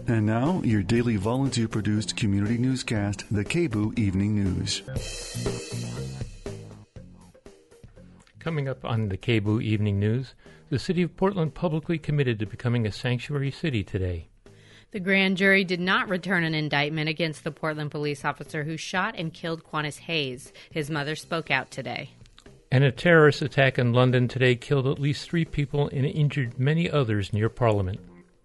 And now, your daily volunteer-produced community newscast, the KBOO Evening News. Coming up on the KBOO Evening News, the City of Portland publicly committed to becoming a sanctuary city today. The grand jury did not return an indictment against the Portland police officer who shot and killed Quantas Hayes. His mother spoke out today. And a terrorist attack in London today killed at least 3 people and injured many others near Parliament.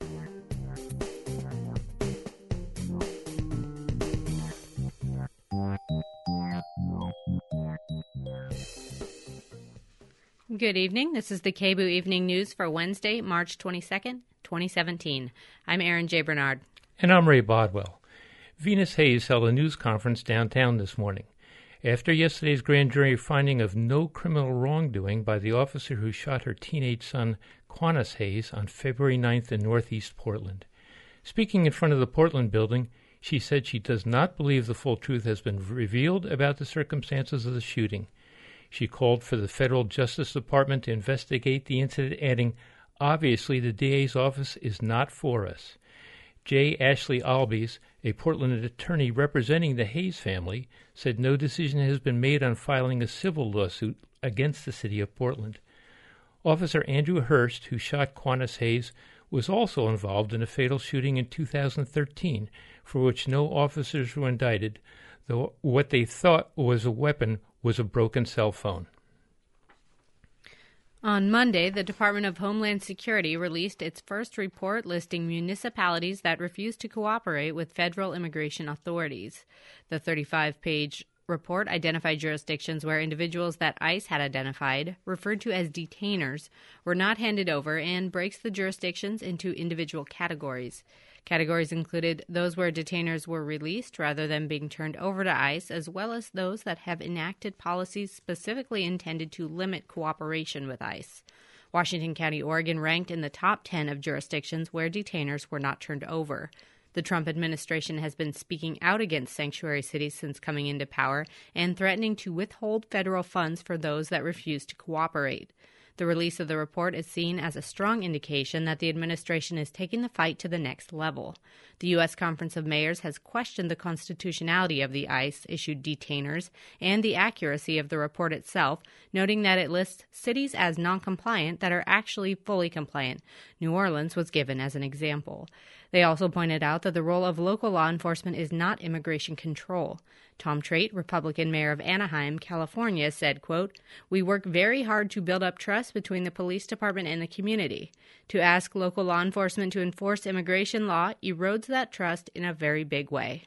Good evening. This is the KBOO Evening News for Wednesday, March 22nd, 2017. I'm Erin J. Bernard. And I'm Ray Bodwell. Venus Hayes held a news conference downtown this morning. After yesterday's grand jury finding of no criminal wrongdoing by the officer who shot her teenage son, Quantas Hayes, on February 9th in northeast Portland. Speaking in front of the Portland building, she said she does not believe the full truth has been revealed about the circumstances of the shooting. She called for the Federal Justice Department to investigate the incident, adding, "Obviously, the DA's office is not for us." J. Ashley Albies, a Portland attorney representing the Hayes family, said no decision has been made on filing a civil lawsuit against the city of Portland. Officer Andrew Hurst, who shot Quantas Hayes, was also involved in a fatal shooting in 2013, for which no officers were indicted, though what they thought was a weapon was a broken cell phone. On Monday, the Department of Homeland Security released its first report listing municipalities that refuse to cooperate with federal immigration authorities. The 35-page report identified jurisdictions where individuals that ICE had identified, referred to as detainers, were not handed over and breaks the jurisdictions into individual categories. Categories included those where detainers were released rather than being turned over to ICE, as well as those that have enacted policies specifically intended to limit cooperation with ICE. Washington County, Oregon ranked in the top 10 of jurisdictions where detainers were not turned over. The Trump administration has been speaking out against sanctuary cities since coming into power and threatening to withhold federal funds for those that refuse to cooperate. The release of the report is seen as a strong indication that the administration is taking the fight to the next level. The U.S. Conference of Mayors has questioned the constitutionality of the ICE-issued detainers and the accuracy of the report itself, noting that it lists cities as non-compliant that are actually fully compliant. New Orleans was given as an example. They also pointed out that the role of local law enforcement is not immigration control. Tom Trait, Republican mayor of Anaheim, California, said, quote, "We work very hard to build up trust between the police department and the community. To ask local law enforcement to enforce immigration law erodes that trust in a very big way."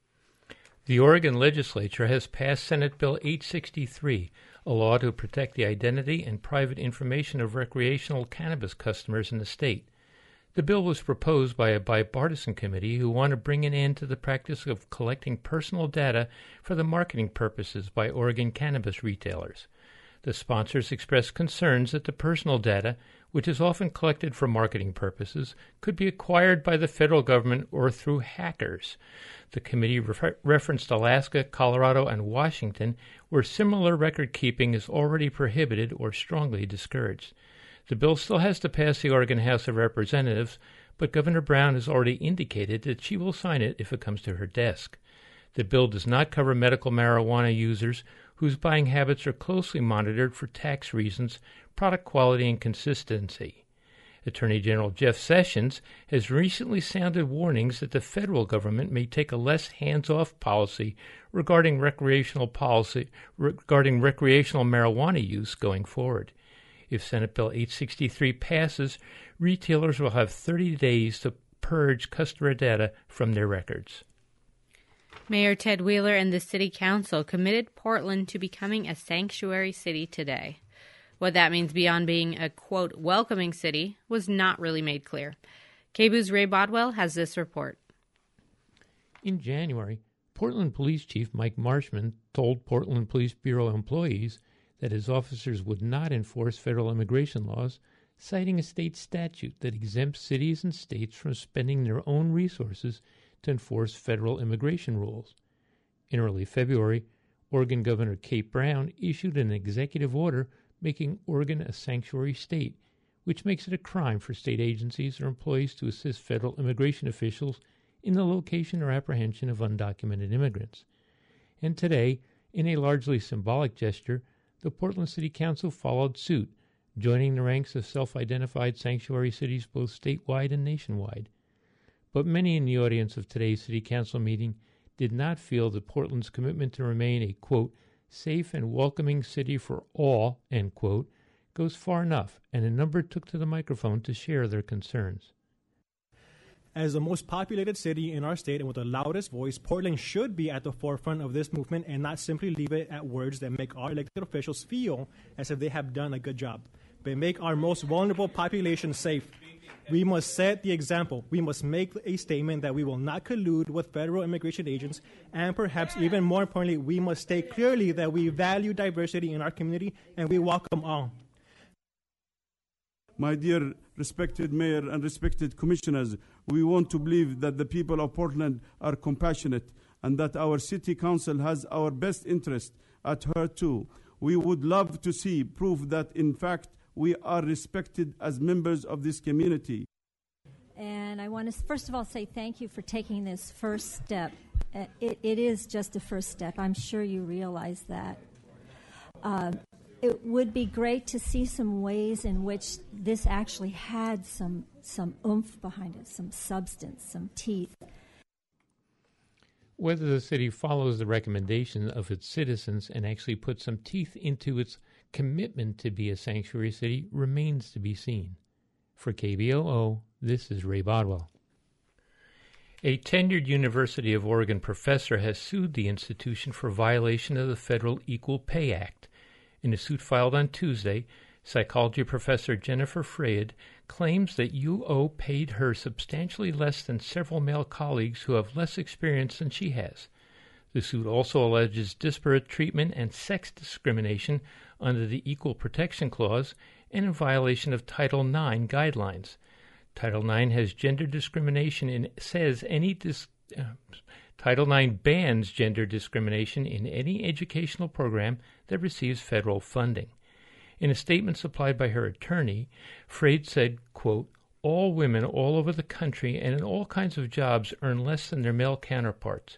The Oregon legislature has passed Senate Bill 863, a law to protect the identity and private information of recreational cannabis customers in the state. The bill was proposed by a bipartisan committee who want to bring an end to the practice of collecting personal data for the marketing purposes by Oregon cannabis retailers. The sponsors expressed concerns that the personal data, which is often collected for marketing purposes, could be acquired by the federal government or through hackers. The committee referenced Alaska, Colorado, and Washington, where similar record keeping is already prohibited or strongly discouraged. The bill still has to pass the Oregon House of Representatives, but Governor Brown has already indicated that she will sign it if it comes to her desk. The bill does not cover medical marijuana users whose buying habits are closely monitored for tax reasons, product quality, and consistency. Attorney General Jeff Sessions has recently sounded warnings that the federal government may take a less hands-off policy regarding recreational marijuana use going forward. If Senate Bill 863 passes, retailers will have 30 days to purge customer data from their records. Mayor Ted Wheeler and the City Council committed Portland to becoming a sanctuary city today. What that means beyond being a, quote, welcoming city was not really made clear. KBOO's Ray Bodwell has this report. In January, Portland Police Chief Mike Marshman told Portland Police Bureau employees that his officers would not enforce federal immigration laws, citing a state statute that exempts cities and states from spending their own resources to enforce federal immigration rules. In early February, Oregon Governor Kate Brown issued an executive order making Oregon a sanctuary state, which makes it a crime for state agencies or employees to assist federal immigration officials in the location or apprehension of undocumented immigrants. And today, in a largely symbolic gesture, the Portland City Council followed suit, joining the ranks of self-identified sanctuary cities both statewide and nationwide. But many in the audience of today's City Council meeting did not feel that Portland's commitment to remain a, quote, safe and welcoming city for all, end quote, goes far enough, and a number took to the microphone to share their concerns. As the most populated city in our state and with the loudest voice, Portland should be at the forefront of this movement and not simply leave it at words that make our elected officials feel as if they have done a good job, but make our most vulnerable population safe. We must set the example. We must make a statement that we will not collude with federal immigration agents, and perhaps even more importantly, we must state clearly that we value diversity in our community and we welcome all. My dear respected mayor and respected commissioners, we want to believe that the people of Portland are compassionate and that our city council has our best interest at heart too. We would love to see proof that, in fact, we are respected as members of this community. And I want to first of all say thank you for taking this first step. It is just a first step. I'm sure you realize that. It would be great to see some ways in which this actually had some oomph behind it, some substance, some teeth. Whether the city follows the recommendation of its citizens and actually puts some teeth into its commitment to be a sanctuary city remains to be seen. For KBOO, this is Ray Bodwell. A tenured University of Oregon professor has sued the institution for violation of the Federal Equal Pay Act. In a suit filed on Tuesday, psychology professor Jennifer Freyd claims that UO paid her substantially less than several male colleagues who have less experience than she has. The suit also alleges disparate treatment and sex discrimination under the Equal Protection Clause and in violation of Title IX guidelines. Title IX has gender discrimination and says Title IX bans gender discrimination in any educational program that receives federal funding. In a statement supplied by her attorney, Freyd said, quote, all women all over the country and in all kinds of jobs earn less than their male counterparts.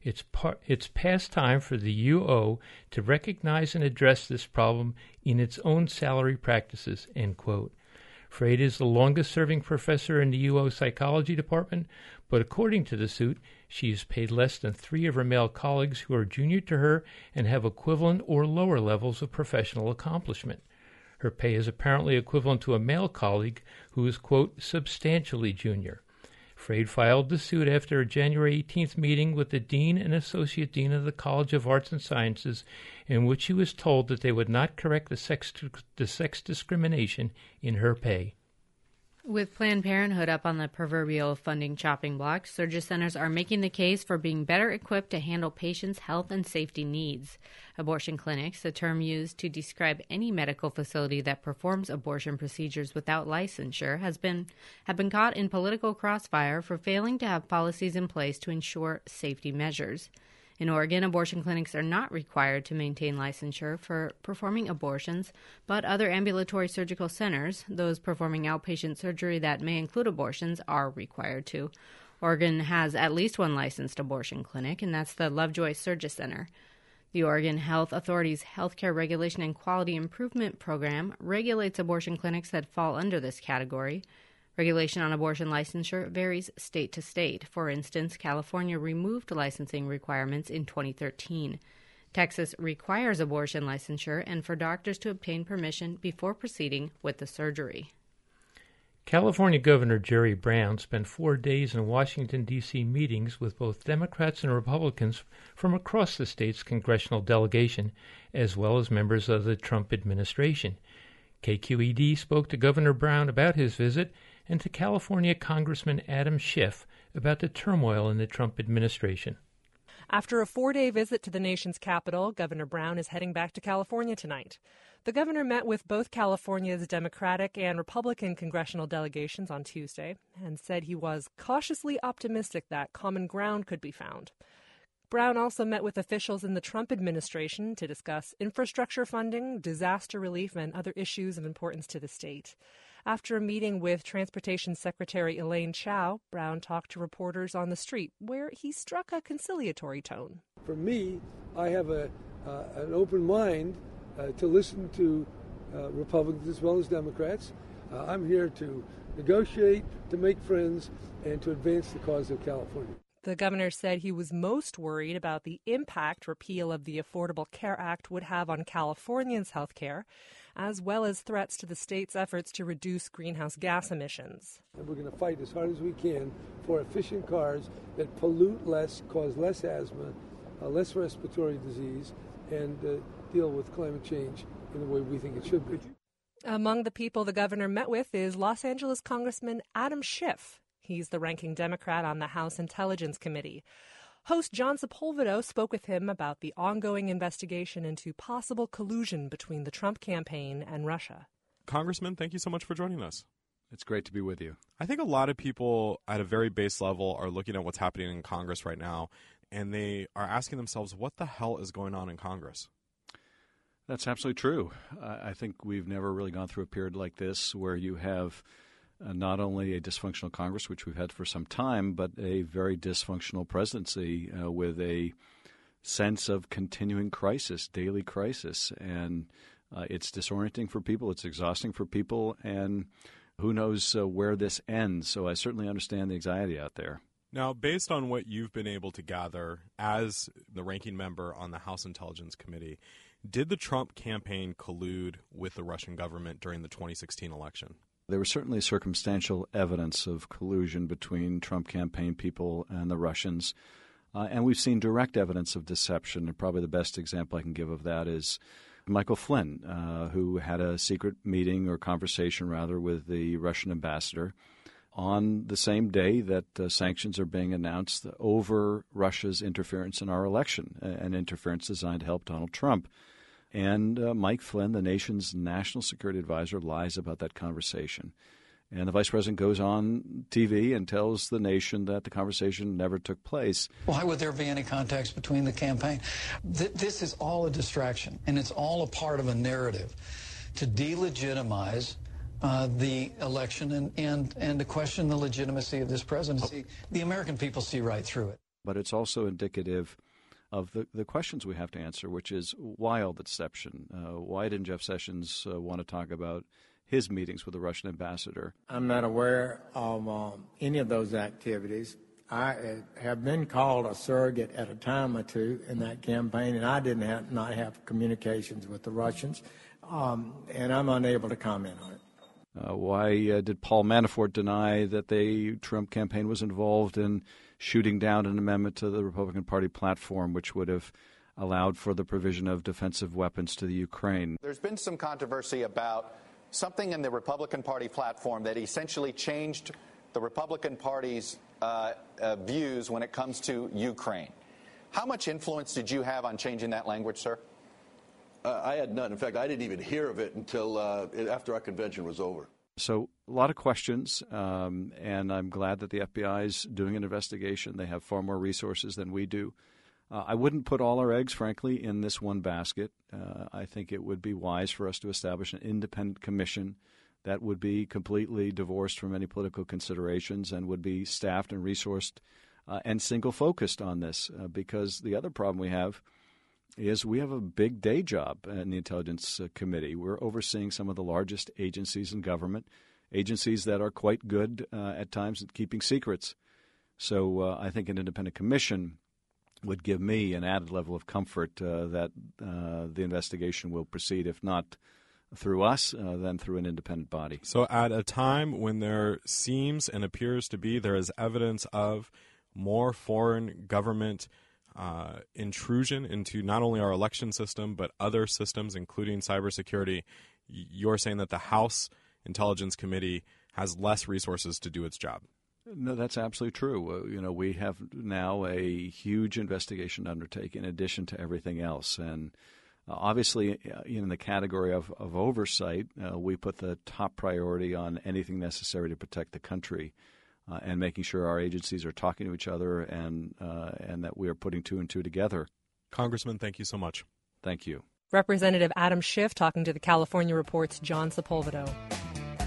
It's past time for the UO to recognize and address this problem in its own salary practices, end quote. Freyd is the longest-serving professor in the UO psychology department, but according to the suit, she is paid less than 3 of her male colleagues who are junior to her and have equivalent or lower levels of professional accomplishment. Her pay is apparently equivalent to a male colleague who is, quote, substantially junior. Freyd filed the suit after a January 18th meeting with the dean and associate dean of the College of Arts and Sciences, in which she was told that they would not correct the sex discrimination in her pay. With Planned Parenthood up on the proverbial funding chopping block, surgery centers are making the case for being better equipped to handle patients' health and safety needs. Abortion clinics, a term used to describe any medical facility that performs abortion procedures without licensure, have been caught in political crossfire for failing to have policies in place to ensure safety measures. In Oregon, abortion clinics are not required to maintain licensure for performing abortions, but other ambulatory surgical centers, those performing outpatient surgery that may include abortions, are required to. Oregon has at least one licensed abortion clinic, and that's the Lovejoy Surgery Center. The Oregon Health Authority's Healthcare Regulation and Quality Improvement Program regulates abortion clinics that fall under this category. Regulation on abortion licensure varies state to state. For instance, California removed licensing requirements in 2013. Texas requires abortion licensure and for doctors to obtain permission before proceeding with the surgery. California Governor Jerry Brown spent 4 days in Washington, D.C. meetings with both Democrats and Republicans from across the state's congressional delegation, as well as members of the Trump administration. KQED spoke to Governor Brown about his visit and to California Congressman Adam Schiff about the turmoil in the Trump administration. After a 4-day visit to the nation's capital, Governor Brown is heading back to California tonight. The governor met with both California's Democratic and Republican congressional delegations on Tuesday and said he was cautiously optimistic that common ground could be found. Brown also met with officials in the Trump administration to discuss infrastructure funding, disaster relief, and other issues of importance to the state. After a meeting with Transportation Secretary Elaine Chao, Brown talked to reporters on the street, where he struck a conciliatory tone. For me, I have an open mind to listen to Republicans as well as Democrats. I'm here to negotiate, to make friends, and to advance the cause of California. The governor said he was most worried about the impact repeal of the Affordable Care Act would have on Californians' health care, as well as threats to the state's efforts to reduce greenhouse gas emissions. And we're going to fight as hard as we can for efficient cars that pollute less, cause less asthma, less respiratory disease, and deal with climate change in the way we think it should be. Among the people the governor met with is Los Angeles Congressman Adam Schiff. He's the ranking Democrat on the House Intelligence Committee. Host John Sepulveda spoke with him about the ongoing investigation into possible collusion between the Trump campaign and Russia. Congressman, thank you so much for joining us. It's great to be with you. I think a lot of people at a very base level are looking at what's happening in Congress right now, and they are asking themselves, what the hell is going on in Congress? That's absolutely true. I think we've never really gone through a period like this where you have not only a dysfunctional Congress, which we've had for some time, but a very dysfunctional presidency with a sense of continuing crisis, daily crisis. And it's disorienting for people. It's exhausting for people. And who knows where this ends. So I certainly understand the anxiety out there. Now, based on what you've been able to gather as the ranking member on the House Intelligence Committee, did the Trump campaign collude with the Russian government during the 2016 election? There was certainly circumstantial evidence of collusion between Trump campaign people and the Russians. And we've seen direct evidence of deception. And probably the best example I can give of that is Michael Flynn, who had a secret meeting or conversation, rather, with the Russian ambassador on the same day that sanctions are being announced over Russia's interference in our election, an interference designed to help Donald Trump. And Mike Flynn, the nation's national security advisor, lies about that conversation. And the vice president goes on TV and tells the nation that the conversation never took place. Why would there be any contacts between the campaign? This is all a distraction, and it's all a part of a narrative to delegitimize the election and to question the legitimacy of this presidency. The American people see right through it. But it's also indicative of the questions we have to answer, which is why all the deception? Why didn't Jeff Sessions want to talk about his meetings with the Russian ambassador? I'm not aware of any of those activities. I have been called a surrogate at a time or two in that campaign, and I did not have communications with the Russians, and I'm unable to comment on it. Why did Paul Manafort deny that the Trump campaign was involved in shooting down an amendment to the Republican Party platform, which would have allowed for the provision of defensive weapons to the Ukraine? There's been some controversy about something in the Republican Party platform that essentially changed the Republican Party's views when it comes to Ukraine. How much influence did you have on changing that language, sir? I had none. In fact, I didn't even hear of it until after our convention was over. So a lot of questions, and I'm glad that the FBI is doing an investigation. They have far more resources than we do. I wouldn't put all our eggs, frankly, in this one basket. I think it would be wise for us to establish an independent commission that would be completely divorced from any political considerations and would be staffed and resourced and single-focused on this. Because the other problem we have is we have a big day job in the Intelligence Committee. We're overseeing some of the largest agencies in government, agencies that are quite good at times at keeping secrets. So I think an independent commission would give me an added level of comfort that the investigation will proceed, if not through us, then through an independent body. So at a time when there seems and appears to be, there is evidence of more foreign government intrusion into not only our election system, but other systems, including cybersecurity, you're saying that the House Intelligence Committee has less resources to do its job. No, that's absolutely true. We have now a huge investigation to undertake in addition to everything else. And obviously, in the category of oversight, we put the top priority on anything necessary to protect the country. And making sure our agencies are talking to each other and that we are putting two and two together. Congressman, thank you so much. Thank you. Representative Adam Schiff talking to the California Report's John Sepulveda.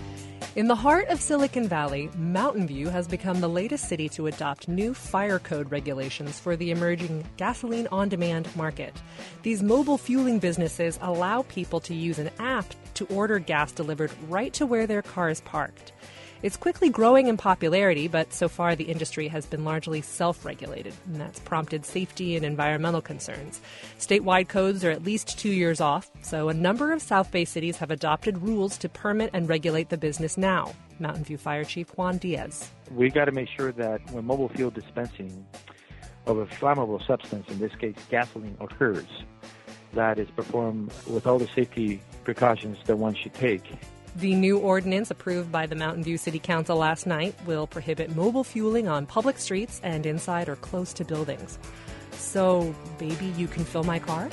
In the heart of Silicon Valley, Mountain View has become the latest city to adopt new fire code regulations for the emerging gasoline on-demand market. These mobile fueling businesses allow people to use an app to order gas delivered right to where their car is parked. It's quickly growing in popularity, but so far the industry has been largely self-regulated, and that's prompted safety and environmental concerns. Statewide codes are at least 2 years off, so a number of South Bay cities have adopted rules to permit and regulate the business now. Mountain View Fire Chief Juan Diaz. We got to make sure that when mobile fuel dispensing of a flammable substance, in this case gasoline, occurs, that is performed with all the safety precautions that one should take. The new ordinance approved by the Mountain View City Council last night will prohibit mobile fueling on public streets and inside or close to buildings. So, baby, you can fill my car?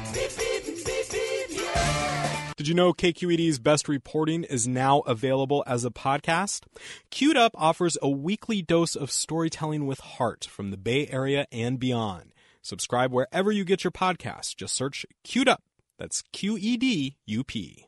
Did you know KQED's Best Reporting is now available as a podcast? Queued Up offers a weekly dose of storytelling with heart from the Bay Area and beyond. Subscribe wherever you get your podcasts. Just search Queued Up. That's QEDUP.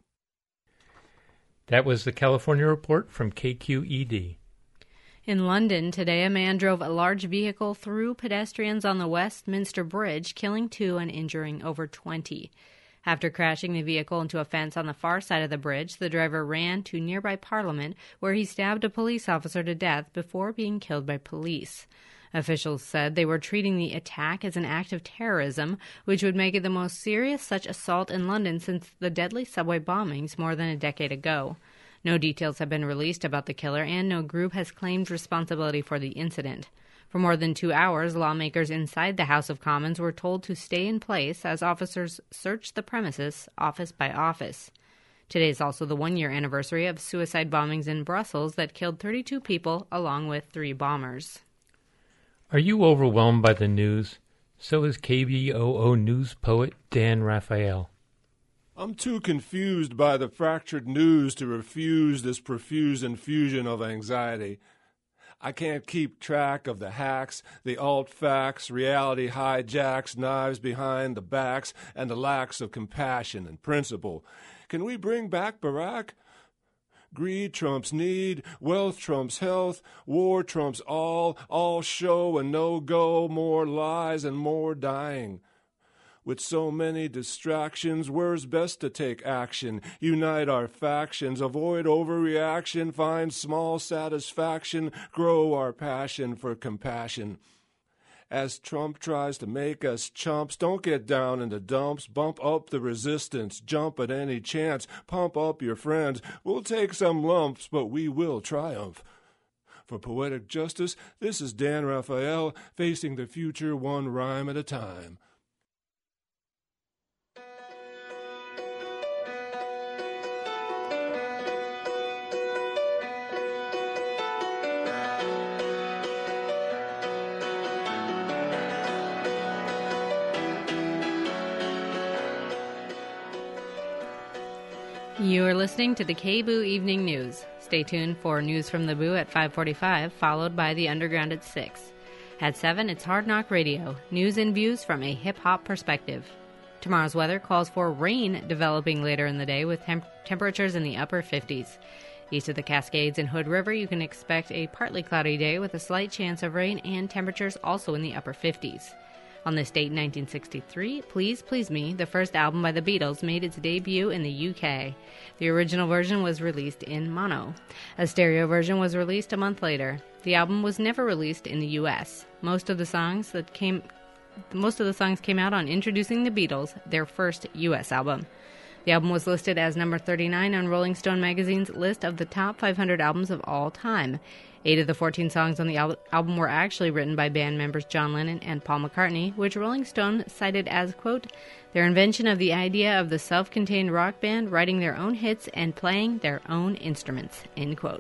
That was the California Report from KQED. In London today, a man drove a large vehicle through pedestrians on the Westminster Bridge, killing 2 and injuring over 20. After crashing the vehicle into a fence on the far side of the bridge, the driver ran to nearby Parliament, where he stabbed a police officer to death before being killed by police. Officials said they were treating the attack as an act of terrorism, which would make it the most serious such assault in London since the deadly subway bombings more than a decade ago. No details have been released about the killer, and no group has claimed responsibility for the incident. For more than 2 hours, lawmakers inside the House of Commons were told to stay in place as officers searched the premises office by office. Today is also the 1-year anniversary of suicide bombings in Brussels that killed 32 people along with 3 bombers. Are you overwhelmed by the news? So is KBOO news poet Dan Raphael. I'm too confused by the fractured news to refuse this profuse infusion of anxiety. I can't keep track of the hacks, the alt-facts, reality hijacks, knives behind the backs, and the lacks of compassion and principle. Can we bring back Barack? Greed trumps need, wealth trumps health, war trumps all show and no go, more lies and more dying. With so many distractions, where's best to take action? Unite our factions, avoid overreaction, find small satisfaction, grow our passion for compassion. As Trump tries to make us chumps, don't get down in the dumps, bump up the resistance, jump at any chance, pump up your friends. We'll take some lumps, but we will triumph. For poetic justice, this is Dan Raphael, facing the future one rhyme at a time. You are listening to the KBOO Evening News. Stay tuned for news from the Boo at 5:45, followed by the Underground at 6. At 7, it's Hard Knock Radio, news and views from a hip-hop perspective. Tomorrow's weather calls for rain developing later in the day with temperatures in the upper 50s. East of the Cascades and Hood River, you can expect a partly cloudy day with a slight chance of rain and temperatures also in the upper 50s. On this date in 1963, Please Please Me, the first album by the Beatles, made its debut in the UK. The original version was released in mono. A stereo version was released a month later. The album was never released in the US. Most of the songs came out on Introducing the Beatles, their first US album. The album was listed as number 39 on Rolling Stone magazine's list of the top 500 albums of all time. 8 of the 14 songs on the album were actually written by band members John Lennon and Paul McCartney, which Rolling Stone cited as, quote, their invention of the idea of the self-contained rock band writing their own hits and playing their own instruments, end quote.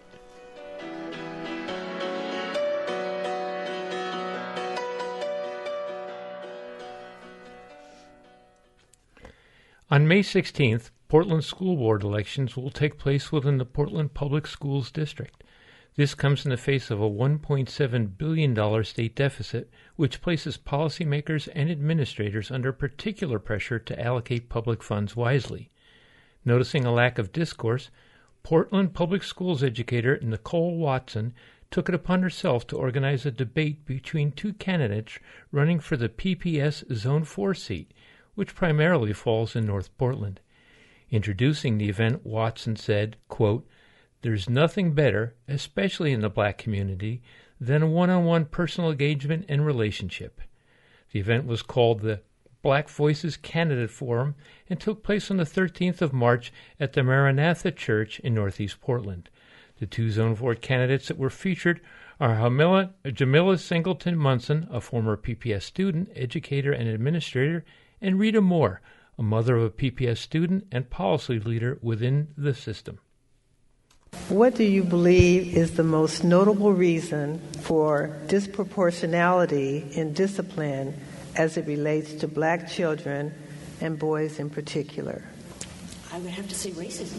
On May 16th, Portland School Board elections will take place within the Portland Public Schools District. This comes in the face of a $1.7 billion state deficit, which places policymakers and administrators under particular pressure to allocate public funds wisely. Noticing a lack of discourse, Portland Public Schools educator Nicole Watson took it upon herself to organize a debate between two candidates running for the PPS Zone 4 seat, which primarily falls in North Portland. Introducing the event, Watson said, quote, "There's nothing better, especially in the black community, than a one-on-one personal engagement and relationship." The event was called the Black Voices Candidate Forum and took place on the 13th of March at the Maranatha Church in Northeast Portland. The two Zone 4 candidates that were featured are Jamila Singleton Munson, a former PPS student, educator, and administrator, and Rita Moore, a mother of a PPS student and policy leader within the system. What do you believe is the most notable reason for disproportionality in discipline as it relates to black children and boys in particular? I would have to say racism.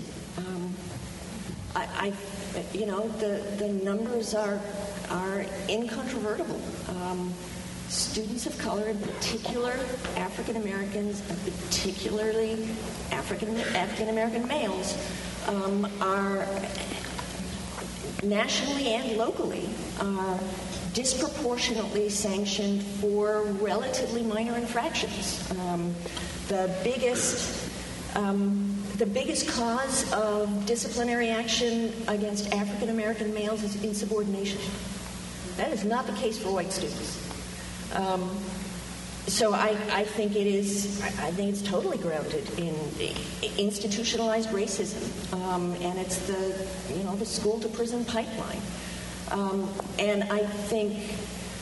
The numbers are incontrovertible. Students of color, in particular African Americans, and particularly African American males, are nationally and locally disproportionately sanctioned for relatively minor infractions. The biggest cause of disciplinary action against African American males is insubordination. That is not the case for white students. So I think it's totally grounded in institutionalized racism, and it's the school to prison pipeline. And I think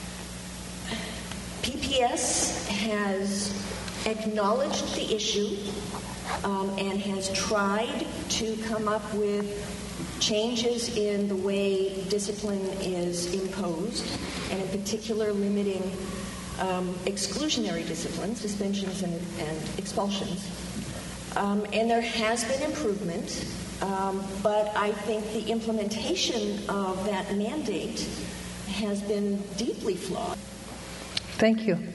PPS has acknowledged the issue and has tried to come up with changes in the way discipline is imposed, and in particular limiting exclusionary disciplines, suspensions and expulsions. And there has been improvement, but I think the implementation of that mandate has been deeply flawed. Thank you.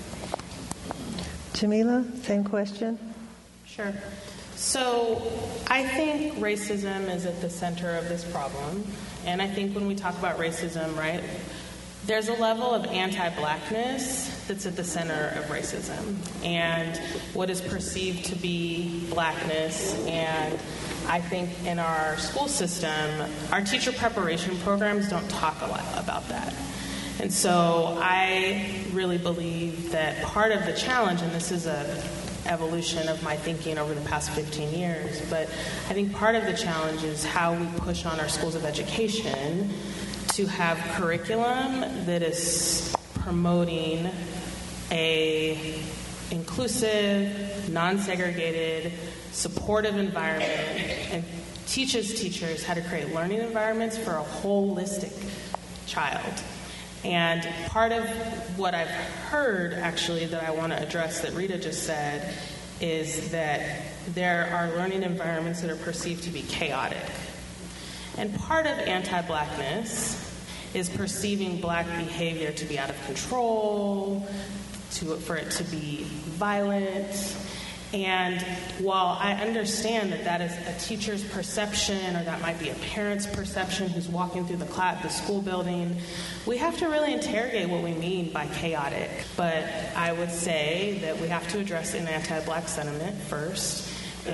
Jamila, same question? Sure. So I think racism is at the center of this problem. And I think when we talk about racism, right, there's a level of anti-blackness that's at the center of racism and what is perceived to be blackness. And I think in our school system, our teacher preparation programs don't talk a lot about that. And so I really believe that part of the challenge, and this is a evolution of my thinking over the past 15 years, but I think part of the challenge is how we push on our schools of education to have curriculum that is promoting a inclusive, non-segregated, supportive environment and teaches teachers how to create learning environments for a holistic child. And part of what I've heard, actually, that I want to address that Rita just said is that there are learning environments that are perceived to be chaotic. And part of anti-blackness is perceiving black behavior to be out of control, for it to be violent. And while I understand that that is a teacher's perception, or that might be a parent's perception who's walking through the school building, we have to really interrogate what we mean by chaotic. But I would say that we have to address an anti-black sentiment first.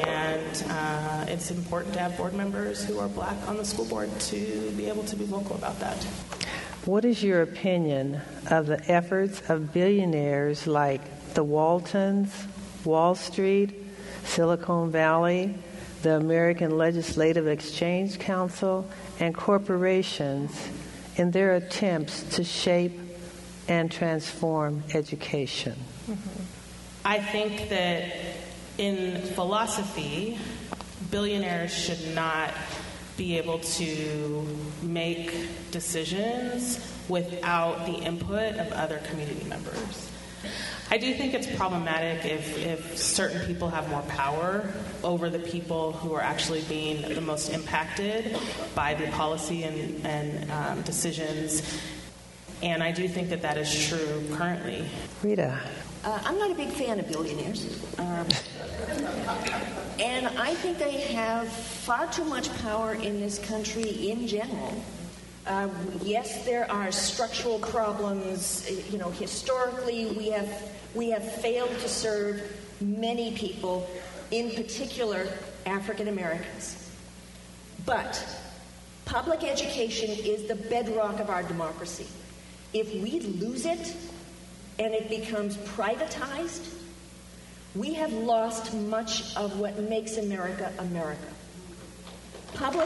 And it's important to have board members who are black on the school board to be able to be vocal about that. What is your opinion of the efforts of billionaires like the Waltons, Wall Street, Silicon Valley, the American Legislative Exchange Council, and corporations in their attempts to shape and transform education? Mm-hmm. I think that in philosophy, billionaires should not be able to make decisions without the input of other community members. I do think it's problematic if certain people have more power over the people who are actually being the most impacted by the policy and decisions. And I do think that that is true currently. Rita. I'm not a big fan of billionaires. And I think they have far too much power in this country in general. Yes, there are structural problems. You know, historically, we have failed to serve many people, in particular African Americans. But public education is the bedrock of our democracy. If we lose it and it becomes privatized, we have lost much of what makes America America. Public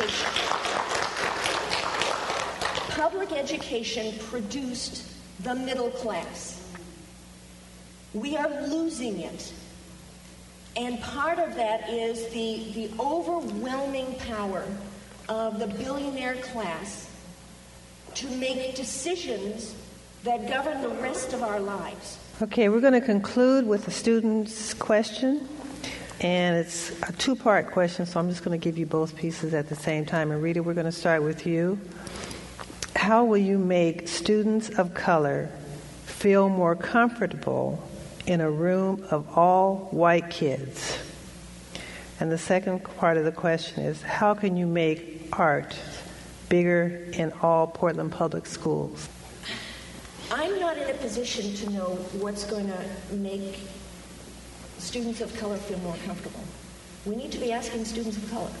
education produced the middle class. We are losing it. And part of that is the overwhelming power of the billionaire class to make decisions that govern the rest of our lives. Okay, we're going to conclude with the student's question. And it's a two-part question, so I'm just going to give you both pieces at the same time. And Rita, we're going to start with you. How will you make students of color feel more comfortable in a room of all white kids? And the second part of the question is, how can you make art bigger in all Portland public schools? I'm not in a position to know what's going to make students of color feel more comfortable. We need to be asking students of color.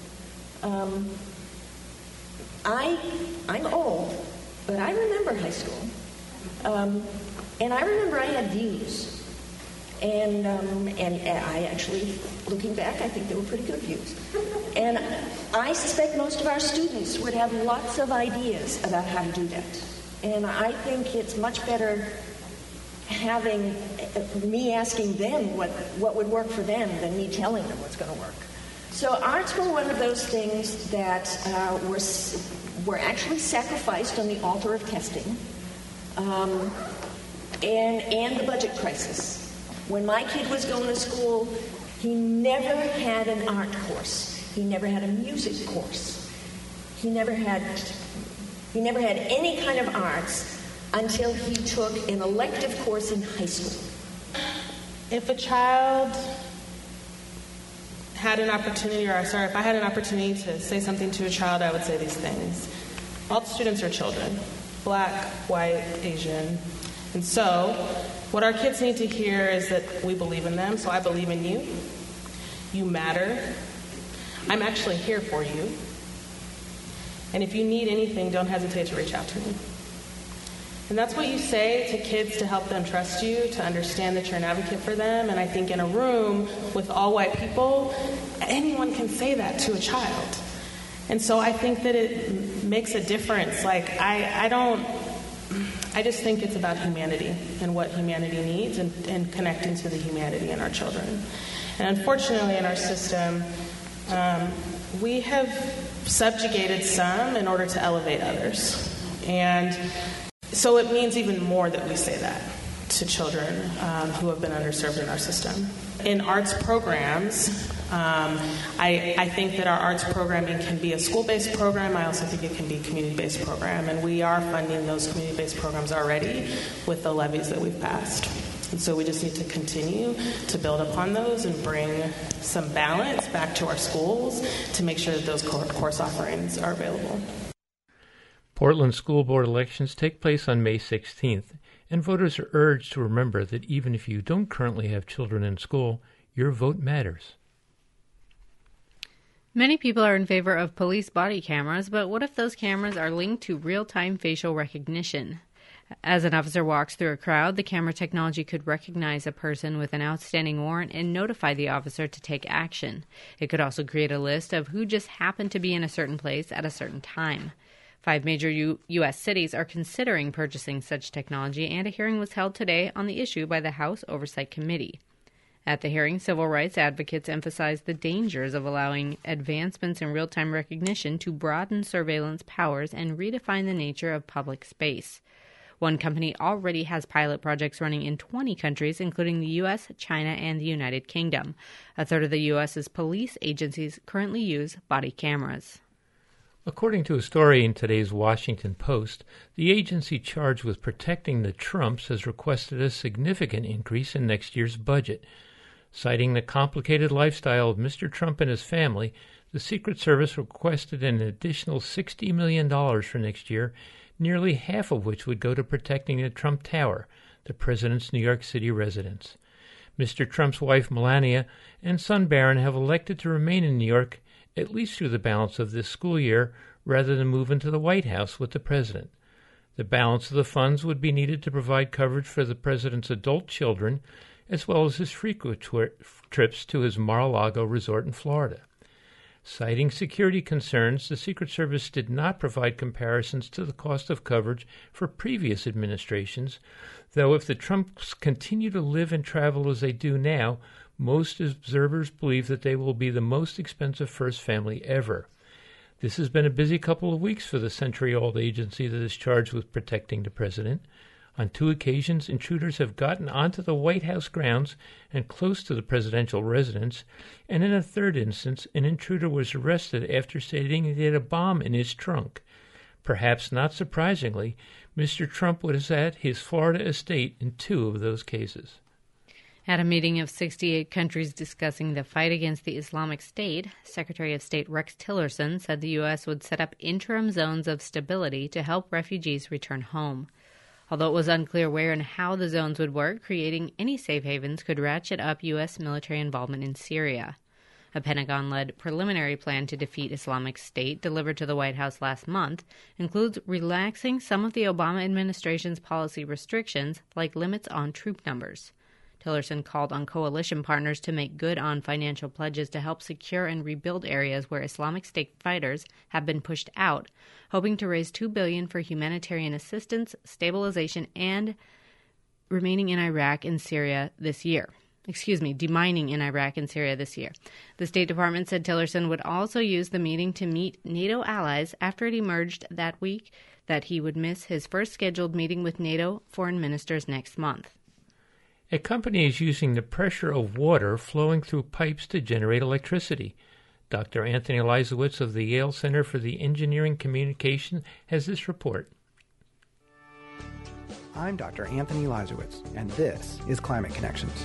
I'm old, but I remember high school. And I remember I had views. And I actually, looking back, I think they were pretty good views. And I suspect most of our students would have lots of ideas about how to do that. And I think it's much better having me asking them what would work for them than me telling them what's going to work. So arts were one of those things that were actually sacrificed on the altar of testing, and the budget crisis. When my kid was going to school, he never had an art course. He never had a music course. He never had any kind of arts until he took an elective course in high school. If a child had an opportunity, if I had an opportunity to say something to a child, I would say these things. All the students are children, black, white, Asian. And so, what our kids need to hear is that we believe in them, so I believe in you. You matter. I'm actually here for you. And if you need anything, don't hesitate to reach out to me. And that's what you say to kids to help them trust you, to understand that you're an advocate for them. And I think in a room with all white people, anyone can say that to a child. And so I think that it makes a difference. Like, I just think it's about humanity and what humanity needs and connecting to the humanity in our children. And unfortunately in our system, we have subjugated some in order to elevate others. And so it means even more that we say that to children who have been underserved in our system. In arts programs, I think that our arts programming can be a school-based program. I also think it can be a community-based program. And we are funding those community-based programs already with the levies that we've passed. And so we just need to continue to build upon those and bring some balance back to our schools to make sure that those course offerings are available. Portland school board elections take place on May 16th, and voters are urged to remember that even if you don't currently have children in school, your vote matters. Many people are in favor of police body cameras, but what if those cameras are linked to real-time facial recognition? As an officer walks through a crowd, the camera technology could recognize a person with an outstanding warrant and notify the officer to take action. It could also create a list of who just happened to be in a certain place at a certain time. 5 major U.S. cities are considering purchasing such technology, and a hearing was held today on the issue by the House Oversight Committee. At the hearing, civil rights advocates emphasized the dangers of allowing advancements in real-time recognition to broaden surveillance powers and redefine the nature of public space. One company already has pilot projects running in 20 countries, including the U.S., China, and the United Kingdom. A third of the U.S.'s police agencies currently use body cameras. According to a story in today's Washington Post, the agency charged with protecting the Trumps has requested a significant increase in next year's budget. Citing the complicated lifestyle of Mr. Trump and his family, the Secret Service requested an additional $60 million for next year, nearly half of which would go to protecting the Trump Tower, the president's New York City residence. Mr. Trump's wife, Melania, and son, Barron, have elected to remain in New York at least through the balance of this school year rather than move into the White House with the president. The balance of the funds would be needed to provide coverage for the president's adult children, as well as his frequent trips to his Mar-a-Lago resort in Florida. Citing security concerns, the Secret Service did not provide comparisons to the cost of coverage for previous administrations, though if the Trumps continue to live and travel as they do now, most observers believe that they will be the most expensive first family ever. This has been a busy couple of weeks for the century-old agency that is charged with protecting the president. On 2 occasions, intruders have gotten onto the White House grounds and close to the presidential residence, and in a third instance, an intruder was arrested after stating he had a bomb in his trunk. Perhaps not surprisingly, Mr. Trump was at his Florida estate in 2 of those cases. At a meeting of 68 countries discussing the fight against the Islamic State, Secretary of State Rex Tillerson said the U.S. would set up interim zones of stability to help refugees return home. Although it was unclear where and how the zones would work, creating any safe havens could ratchet up U.S. military involvement in Syria. A Pentagon-led preliminary plan to defeat Islamic State delivered to the White House last month includes relaxing some of the Obama administration's policy restrictions, like limits on troop numbers. Tillerson called on coalition partners to make good on financial pledges to help secure and rebuild areas where Islamic State fighters have been pushed out, hoping to raise $2 billion for humanitarian assistance, stabilization, and remaining in Iraq and Syria this year. Demining in Iraq and Syria this year. The State Department said Tillerson would also use the meeting to meet NATO allies after it emerged that week that he would miss his first scheduled meeting with NATO foreign ministers next month. A company is using the pressure of water flowing through pipes to generate electricity. Dr. Anthony Leisowitz of the Yale Center for the Engineering Communication has this report. I'm Dr. Anthony Leisowitz, and this is Climate Connections.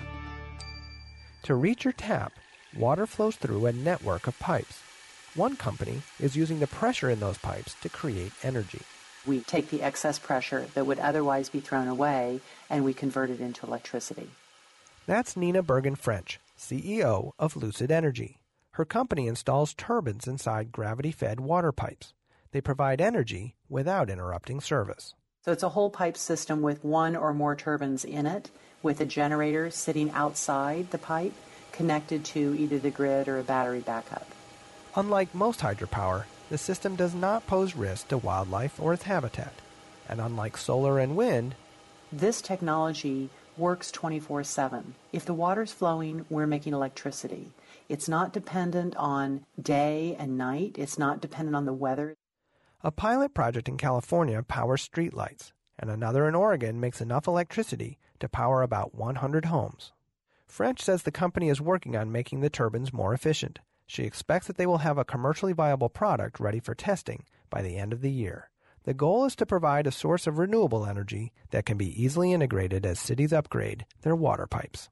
To reach your tap, water flows through a network of pipes. One company is using the pressure in those pipes to create energy. We take the excess pressure that would otherwise be thrown away and we convert it into electricity. That's Nina Bergen-French, CEO of Lucid Energy. Her company installs turbines inside gravity-fed water pipes. They provide energy without interrupting service. So it's a whole pipe system with one or more turbines in it, with a generator sitting outside the pipe, connected to either the grid or a battery backup. Unlike most hydropower, the system does not pose risk to wildlife or its habitat. And unlike solar and wind, this technology works 24/7. If the water's flowing, we're making electricity. It's not dependent on day and night. It's not dependent on the weather. A pilot project in California powers streetlights, and another in Oregon makes enough electricity to power about 100 homes. French says the company is working on making the turbines more efficient. She expects that they will have a commercially viable product ready for testing by the end of the year. The goal is to provide a source of renewable energy that can be easily integrated as cities upgrade their water pipes.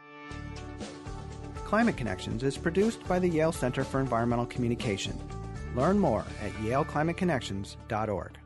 Climate Connections is produced by the Yale Center for Environmental Communication. Learn more at yaleclimateconnections.org.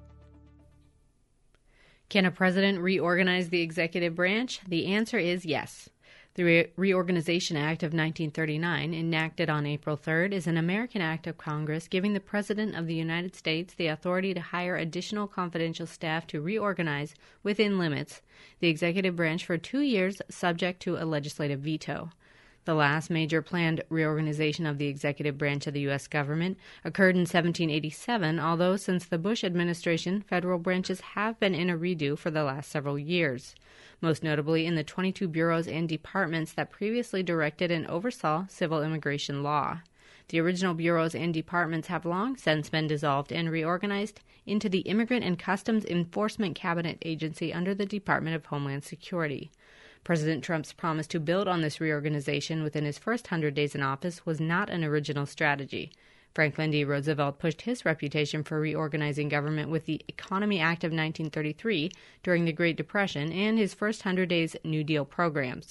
Can a president reorganize the executive branch? The answer is yes. The Reorganization Act of 1939, enacted on April 3rd, is an American act of Congress giving the President of the United States the authority to hire additional confidential staff to reorganize, within limits, the executive branch for 2 years, subject to a legislative veto. The last major planned reorganization of the executive branch of the U.S. government occurred in 1787, although since the Bush administration, federal branches have been in a redo for the last several years, most notably in the 22 bureaus and departments that previously directed and oversaw civil immigration law. The original bureaus and departments have long since been dissolved and reorganized into the Immigrant and Customs Enforcement Cabinet Agency under the Department of Homeland Security. President Trump's promise to build on this reorganization within his first 100 days in office was not an original strategy. Franklin D. Roosevelt pushed his reputation for reorganizing government with the Economy Act of 1933 during the Great Depression and his first 100 days New Deal programs.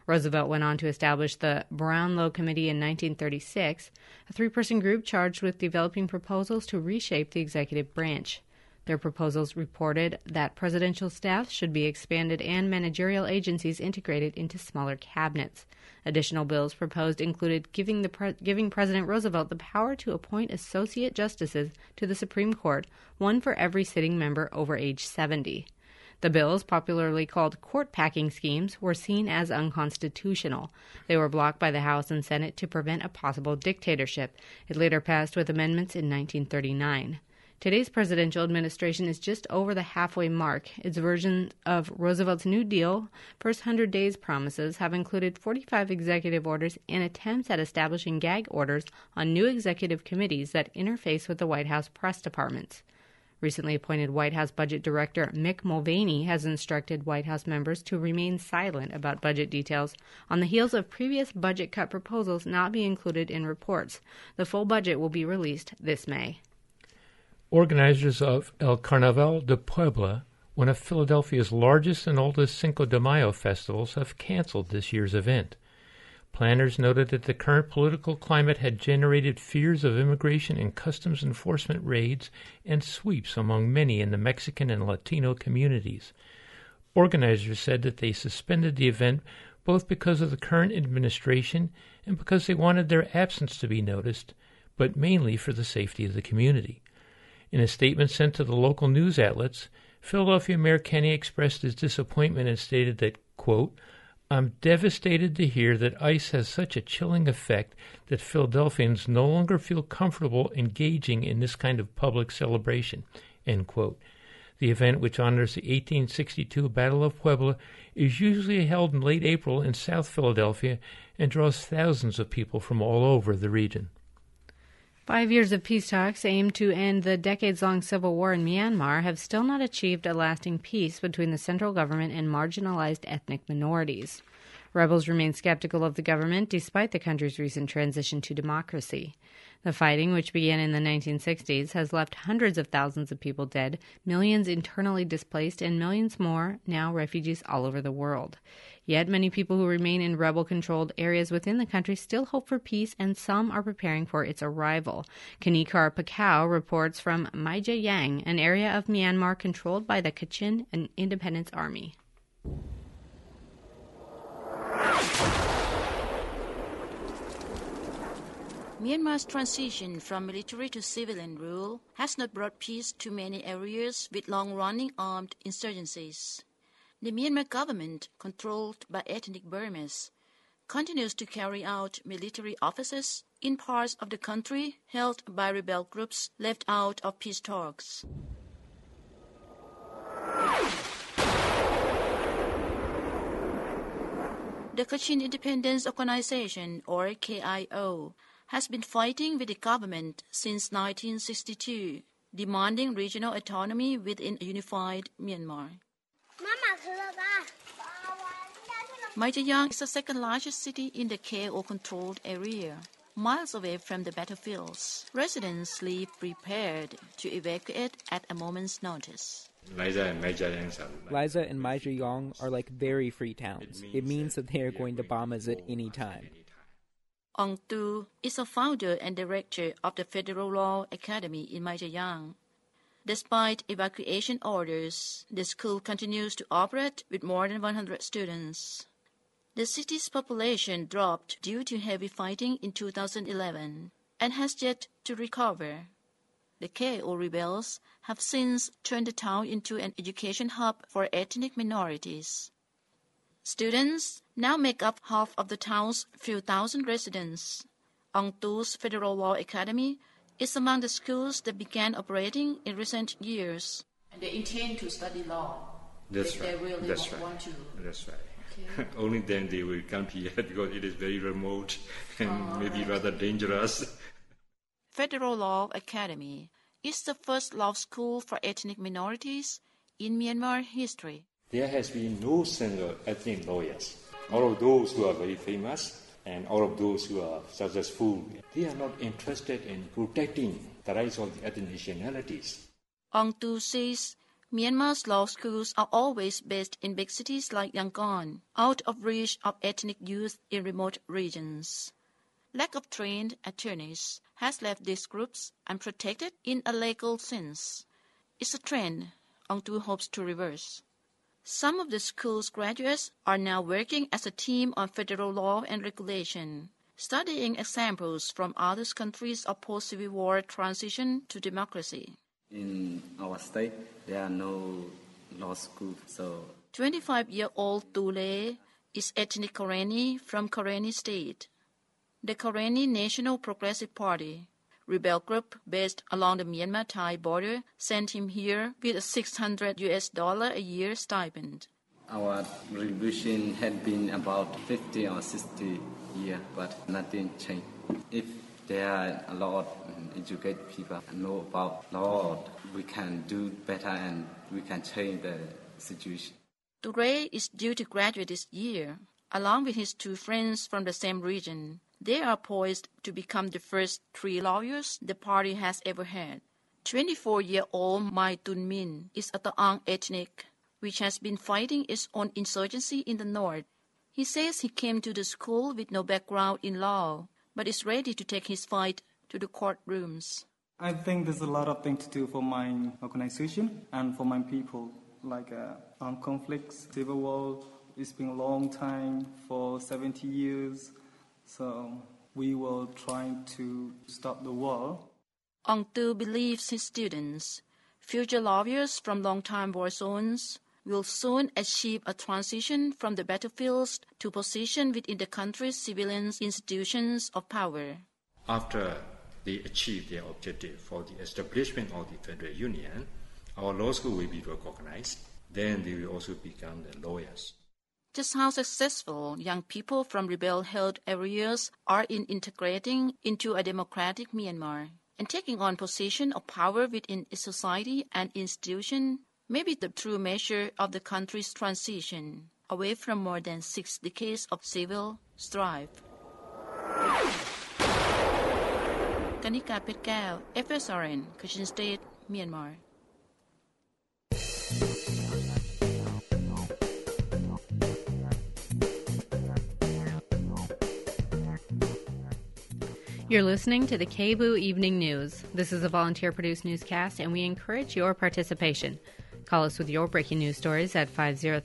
Roosevelt went on to establish the Brownlow Committee in 1936, a three-person group charged with developing proposals to reshape the executive branch. Their proposals reported that presidential staff should be expanded and managerial agencies integrated into smaller cabinets. Additional bills proposed included giving President Roosevelt the power to appoint associate justices to the Supreme Court, one for every sitting member over age 70. The bills, popularly called court-packing schemes, were seen as unconstitutional. They were blocked by the House and Senate to prevent a possible dictatorship. It later passed with amendments in 1939. Today's presidential administration is just over the halfway mark. Its version of Roosevelt's New Deal, first 100 days promises, have included 45 executive orders and attempts at establishing gag orders on new executive committees that interface with the White House press departments. Recently appointed White House Budget Director Mick Mulvaney has instructed White House members to remain silent about budget details on the heels of previous budget cut proposals not being included in reports. The full budget will be released this May. Organizers of El Carnaval de Puebla, one of Philadelphia's largest and oldest Cinco de Mayo festivals, have canceled this year's event. Planners noted that the current political climate had generated fears of immigration and customs enforcement raids and sweeps among many in the Mexican and Latino communities. Organizers said that they suspended the event both because of the current administration and because they wanted their absence to be noticed, but mainly for the safety of the community. In a statement sent to the local news outlets, Philadelphia Mayor Kenney expressed his disappointment and stated that, quote, "I'm devastated to hear that ICE has such a chilling effect that Philadelphians no longer feel comfortable engaging in this kind of public celebration," end quote. The event, which honors the 1862 Battle of Puebla, is usually held in late April in South Philadelphia and draws thousands of people from all over the region. 5 years of peace talks aimed to end the decades-long civil war in Myanmar have still not achieved a lasting peace between the central government and marginalized ethnic minorities. Rebels remain skeptical of the government despite the country's recent transition to democracy. The fighting, which began in the 1960s, has left hundreds of thousands of people dead, millions internally displaced, and millions more now refugees all over the world. Yet many people who remain in rebel-controlled areas within the country still hope for peace, and some are preparing for its arrival. Kanikar Pakau reports from Maijayang, an area of Myanmar controlled by the Kachin Independence Army. Myanmar's transition from military to civilian rule has not brought peace to many areas with long-running armed insurgencies. The Myanmar government, controlled by ethnic Burmese, continues to carry out military offices in parts of the country held by rebel groups left out of peace talks. The Kachin Independence Organization, or KIO, has been fighting with the government since 1962, demanding regional autonomy within a unified Myanmar. Maijayang is the second largest city in the KO-controlled area, miles away from the battlefields. Residents live prepared to evacuate at a moment's notice. Liza and Maijayang are like very free towns. It means that they are going to bomb us at any time. Ong Tu is a founder and director of the Federal Law Academy in Maijayang. Despite evacuation orders, the school continues to operate with more than 100 students. The city's population dropped due to heavy fighting in 2011 and has yet to recover. The KO rebels have since turned the town into an education hub for ethnic minorities. Students now make up half of the town's few thousand residents. Ong Tu's Federal Law Academy is among the schools that began operating in recent years. And they intend to study law. That's right. They really want to. That's right. Okay. Only then they will come here because it is very remote and maybe rather dangerous. Federal Law Academy is the first law school for ethnic minorities in Myanmar history. There has been no single ethnic lawyers. All of those who are very famous and all of those who are successful, they are not interested in protecting the rights of the ethnic nationalities. Ong Tu says Myanmar's law schools are always based in big cities like Yangon, out of reach of ethnic youth in remote regions. Lack of trained attorneys has left these groups unprotected in a legal sense. It's a trend Ông Tu hopes to reverse. Some of the school's graduates are now working as a team on federal law and regulation, studying examples from other countries of post-Civil War transition to democracy. In our state, there are no law schools, so 25-year-old Tule is ethnic Karenni from Karenni State. The Karenni National Progressive Party, rebel group based along the Myanmar-Thai border, sent him here with a $600 a year stipend. Our revolution had been about 50 or 60 years, but nothing changed. If there are a lot of educated people know about law, we can do better and we can change the situation. Ture is due to graduate this year, along with his two friends from the same region. They are poised to become the first 3 lawyers the party has ever had. 24-year-old Mai Tun Min is a Taang ethnic, which has been fighting its own insurgency in the north. He says he came to the school with no background in law, but is ready to take his fight to the courtrooms. I think there's a lot of things to do for my organization and for my people, like armed conflicts, civil war. It's been a long time, for 70 years. So we will try to stop the war. Ông Tu believes his students, future lawyers from long-time war zones, will soon achieve a transition from the battlefields to position within the country's civilian institutions of power. After they achieve their objective for the establishment of the Federal Union, our law school will be recognized. Then they will also become the lawyers. Just how successful young people from rebel-held areas are in integrating into a democratic Myanmar and taking on position of power within its society and institution may be the true measure of the country's transition away from more than 6 decades of civil strife. Kanika Petkau, FSRN, Kachin State, Myanmar. You're listening to the KBOO Evening News. This is a volunteer-produced newscast, and we encourage your participation. Call us with your breaking news stories at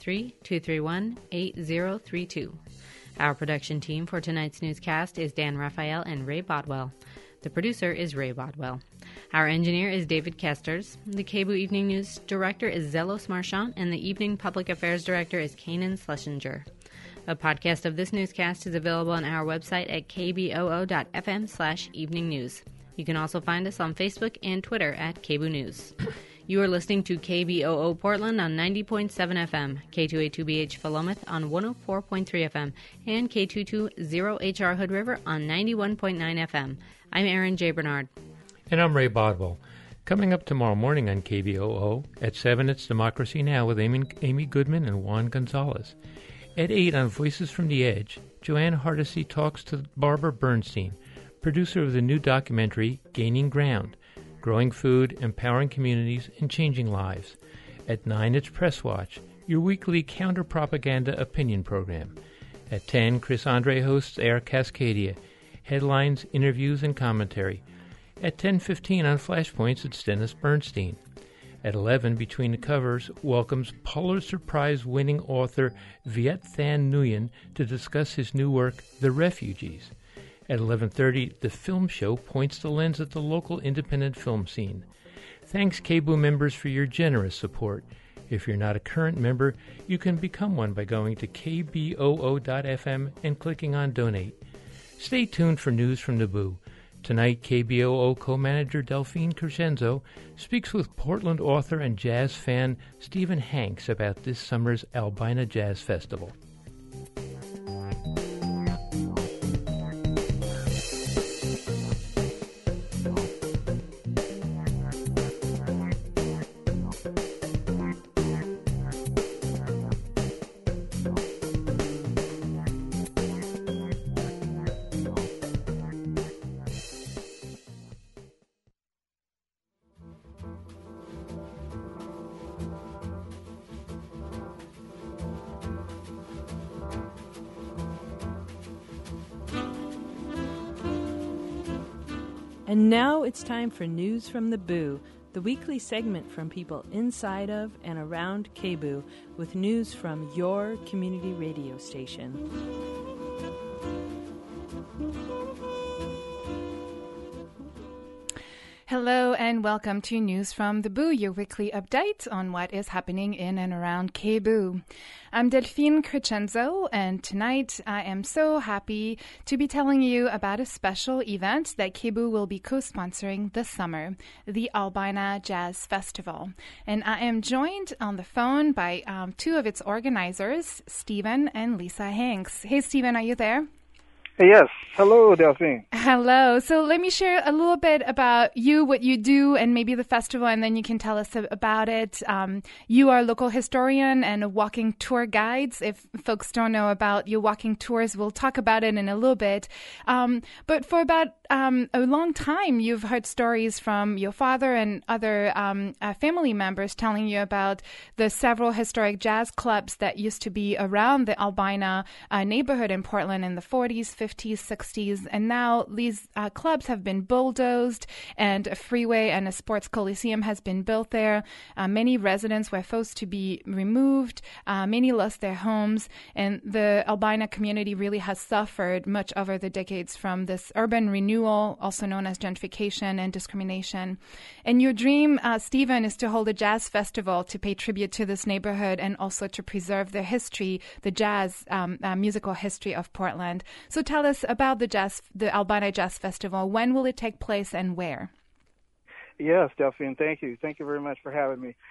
503-231-8032. Our production team for tonight's newscast is Dan Raphael and Ray Bodwell. The producer is Ray Bodwell. Our engineer is David Kesters. The KBOO Evening News director is Zelos Marchant, and the Evening Public Affairs director is Kanan Schlesinger. A podcast of this newscast is available on our website at kboo.fm/eveningnews. You can also find us on Facebook and Twitter at KBOO News. You are listening to KBOO Portland on 90.7 FM, K282BH Philomath on 104.3 FM, and K220HR Hood River on 91.9 FM. I'm Aaron J. Bernard. And I'm Ray Bodwell. Coming up tomorrow morning on KBOO, at 7 it's Democracy Now! With Amy Goodman and Juan Gonzalez. At 8 on Voices from the Edge, Joanne Hardesty talks to Barbara Bernstein, producer of the new documentary Gaining Ground, Growing Food, Empowering Communities, and Changing Lives. At 9 it's Press Watch, your weekly counter-propaganda opinion program. At 10, Chris Andre hosts Air Cascadia, headlines, interviews, and commentary. At 10:15 on Flashpoints, it's Dennis Bernstein. At 11, Between the Covers welcomes Pulitzer Prize-winning author Viet Thanh Nguyen to discuss his new work, The Refugees. At 11:30, The Film Show points the lens at the local independent film scene. Thanks, KBOO members, for your generous support. If you're not a current member, you can become one by going to kboo.fm and clicking on Donate. Stay tuned for news from Naboo. Tonight, KBOO co-manager Delphine Crescenzo speaks with Portland author and jazz fan Stephen Hanks about this summer's Albina Jazz Festival. And now it's time for News from the Boo, the weekly segment from people inside of and around KBOO with news from your community radio station. Hello and welcome to News from the Boo, your weekly update on what is happening in and around KBOO. I'm Delphine Crescenzo, and tonight I am so happy to be telling you about a special event that KBOO will be co-sponsoring this summer, the Albina Jazz Festival. And I am joined on the phone by two of its organizers, Stephen and Lisa Hanks. Hey, Stephen, are you there? Yes. Hello, Delphine. Hello. So let me share a little bit about you, what you do, and maybe the festival, and then you can tell us about it. You are a local historian and a walking tour guides. If folks don't know about your walking tours, we'll talk about it in a little bit. But for about a long time, you've heard stories from your father and other family members telling you about the several historic jazz clubs that used to be around the Albina neighborhood in Portland in the 40s, 50s, 60s, and now these clubs have been bulldozed, and a freeway and a sports coliseum has been built there. Many residents were forced to be removed. Many lost their homes, and the Albina community really has suffered much over the decades from this urban renewal, also known as gentrification and discrimination. And your dream, Stephen, is to hold a jazz festival to pay tribute to this neighborhood and also to preserve the history, the jazz musical history of Portland. So tell us about the Albina Jazz Festival. When will it take place and where? Yes, Delphine, thank you. Thank you very much for having me.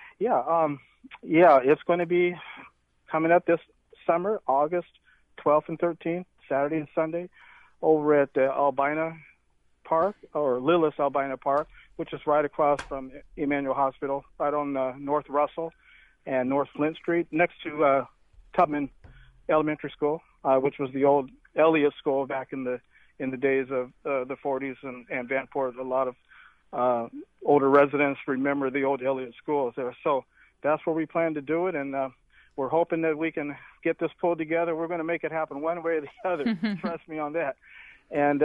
It's going to be coming up this summer, August 12th and 13th, Saturday and Sunday, over at the Albina Park, or Lillis Albina Park, which is right across from Emmanuel Hospital, right on North Russell and North Flint Street, next to Tubman Elementary School, which was the old Elliott School back in the days of the 40s and Vanport. A lot of older residents remember the old Elliott Schools there. So that's where we plan to do it, and we're hoping that we can get this pulled together. We're going to make it happen one way or the other. Trust me on that. And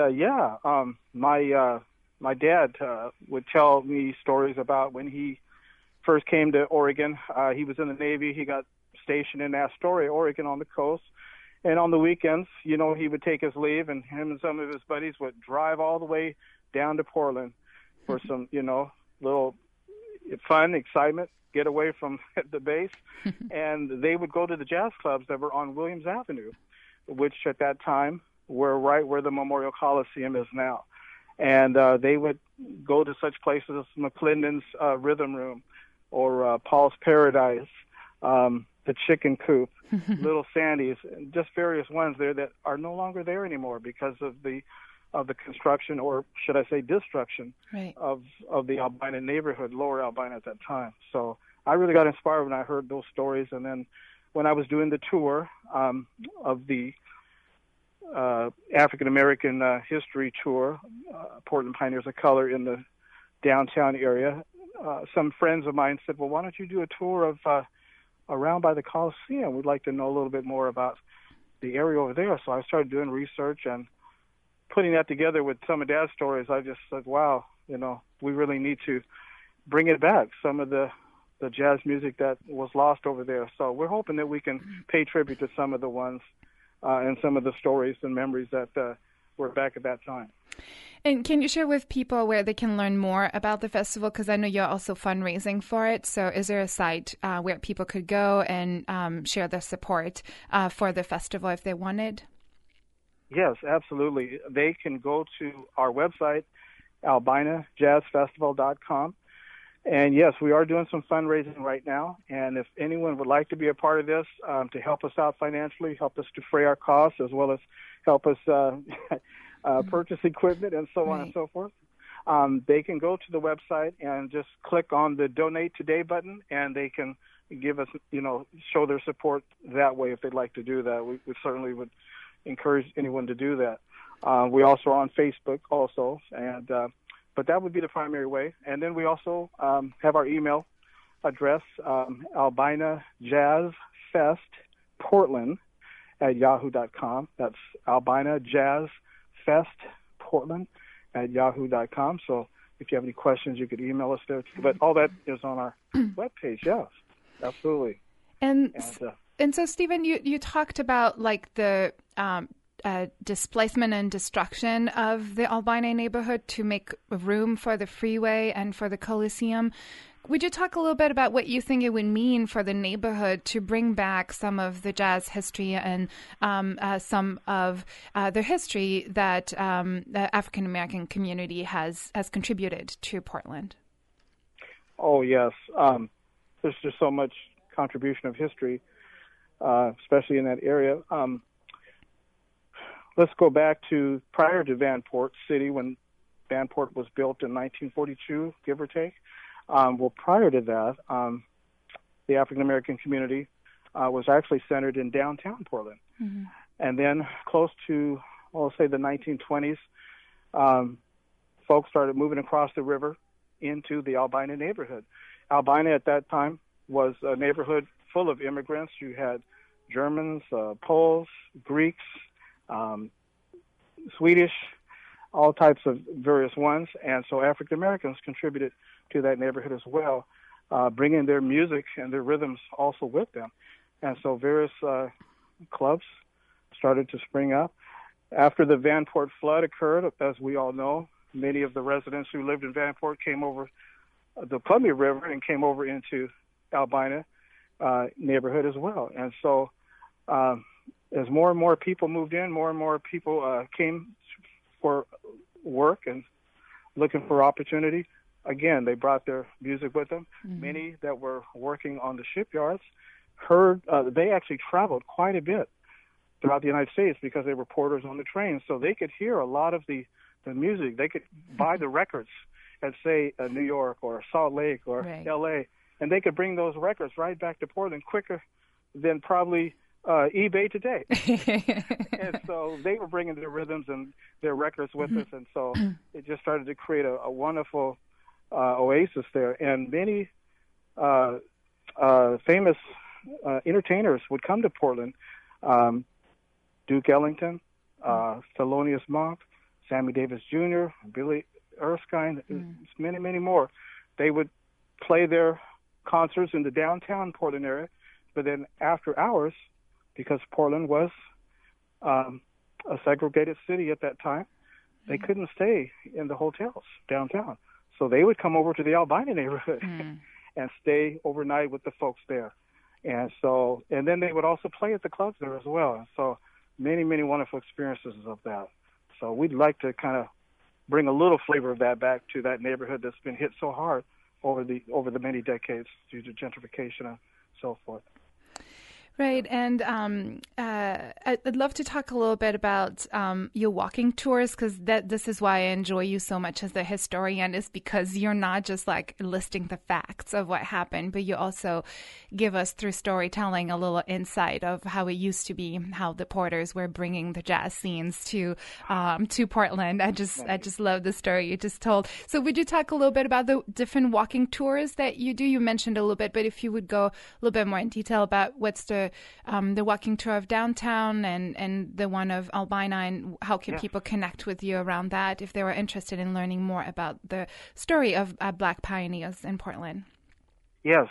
my dad would tell me stories about when he first came to Oregon. He was in the Navy. He got stationed in Astoria, Oregon, on the coast. And on the weekends, he would take his leave, and him and some of his buddies would drive all the way down to Portland for some, little fun, excitement, get away from the base. And they would go to the jazz clubs that were on Williams Avenue, which at that time were right where the Memorial Coliseum is now. And they would go to such places as McClendon's Rhythm Room or Paul's Paradise, the Chicken Coop, Little Sandy's, just various ones there that are no longer there anymore because of the construction, or should I say destruction, right, of the Albina neighborhood, Lower Albina at that time. So I really got inspired when I heard those stories. And then when I was doing the tour of the African American history tour, Portland Pioneers of Color in the downtown area, some friends of mine said, well, why don't you do a tour of around by the Coliseum? We'd like to know a little bit more about the area over there. So I started doing research and putting that together with some of Dad's stories. I just said, wow, we really need to bring it back, some of the jazz music that was lost over there. So we're hoping that we can pay tribute to some of the ones and some of the stories and memories that were back at that time. And can you share with people where they can learn more about the festival? Because I know you're also fundraising for it. So is there a site where people could go and share their support for the festival if they wanted? Yes, absolutely. They can go to our website, albinajazzfestival.com. And yes, we are doing some fundraising right now. And if anyone would like to be a part of this to help us out financially, help us defray our costs, as well as help us purchase equipment and so on and so forth, they can go to the website and just click on the Donate Today button, and they can give us, show their support that way if they'd like to do that. We certainly would encourage anyone to do that. We also are on Facebook also, and but that would be the primary way. And then we also have our email address, albinajazzfestportland@yahoo.com. That's albinajazzfestportland at yahoo.com. So if you have any questions, you could email us there too. But all that is on our webpage. Yes, absolutely. And so, Stephen, you talked about like the displacement and destruction of the Albina neighborhood to make room for the freeway and for the Coliseum. Would you talk a little bit about what you think it would mean for the neighborhood to bring back some of the jazz history and some of the history that the African American community has contributed to Portland? Oh, yes. There's just so much contribution of history, especially in that area. Let's go back to prior to Vanport City, when Vanport was built in 1942, give or take. Well, prior to that, the African-American community was actually centered in downtown Portland. Mm-hmm. And then close to, well, say the 1920s, folks started moving across the river into the Albina neighborhood. Albina at that time was a neighborhood full of immigrants. You had Germans, Poles, Greeks, Swedish, all types of various ones. And so African-Americans contributed to that neighborhood as well, bringing their music and their rhythms also with them. And so various clubs started to spring up. After the Vanport flood occurred, as we all know, many of the residents who lived in Vanport came over the Columbia River and came over into Albina neighborhood as well. And so as more and more people moved in, more and more people came for work and looking for opportunity. Again, they brought their music with them. Mm-hmm. Many that were working on the shipyards they actually traveled quite a bit throughout the United States because they were porters on the train. So they could hear a lot of the music. They could buy the records at, say, New York or Salt Lake or L.A., and they could bring those records right back to Portland quicker than probably eBay today. And so they were bringing their rhythms and their records with us, and so it just started to create a wonderful oasis there. And many famous entertainers would come to Portland. Duke Ellington, Thelonious Monk, Sammy Davis Jr., Billy Erskine, many, many more. They would play their concerts in the downtown Portland area, but then after hours, because Portland was a segregated city at that time, they couldn't stay in the hotels downtown. So they would come over to the Albina neighborhood and stay overnight with the folks there. And then they would also play at the clubs there as well. And so many, many wonderful experiences of that. So we'd like to kind of bring a little flavor of that back to that neighborhood that's been hit so hard over the many decades due to gentrification and so forth. Right, and I'd love to talk a little bit about your walking tours, because this is why I enjoy you so much as a historian, is because you're not just like listing the facts of what happened, but you also give us through storytelling a little insight of how it used to be, how the Porters were bringing the jazz scenes to Portland. I just love the story you just told. So would you talk a little bit about the different walking tours that you do? You mentioned a little bit, but if you would go a little bit more in detail about what's the walking tour of downtown and the one of Albina, and how can people connect with you around that if they were interested in learning more about the story of Black pioneers in Portland? Yes.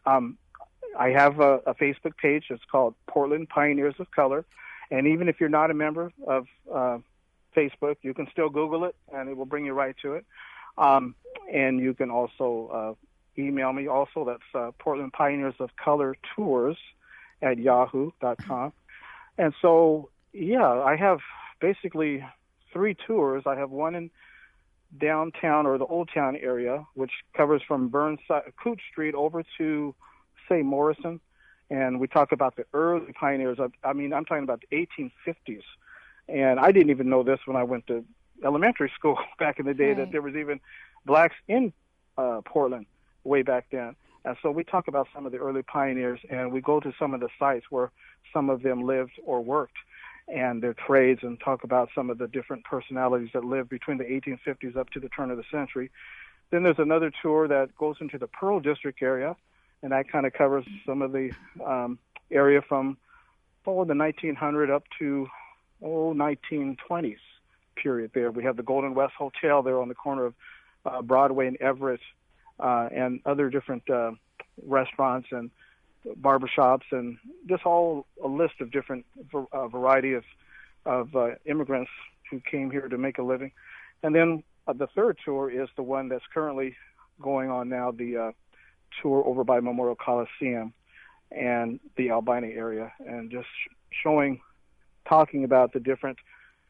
I have a Facebook page. It's called Portland Pioneers of Color. And even if you're not a member of Facebook, you can still Google it, and it will bring you right to it. And you can also email me also. That's Portland Pioneers of Color Tours at yahoo.com. And so, I have basically 3 tours. I have one in downtown or the Old Town area, which covers from Burnside, Cooch Street over to, say, Morrison. And we talk about the early pioneers. I'm talking about the 1850s. And I didn't even know this when I went to elementary school back in the day, that there was even blacks in Portland way back then. And so we talk about some of the early pioneers, and we go to some of the sites where some of them lived or worked and their trades, and talk about some of the different personalities that lived between the 1850s up to the turn of the century. Then there's another tour that goes into the Pearl District area, and that kind of covers some of the area from the 1900 up to 1920s period there. We have the Golden West Hotel there on the corner of Broadway and Everett, and other different restaurants and barbershops, and just all a list of different variety of immigrants who came here to make a living. And then the third tour is the one that's currently going on now, the tour over by Memorial Coliseum and the Albina area, and just talking about the different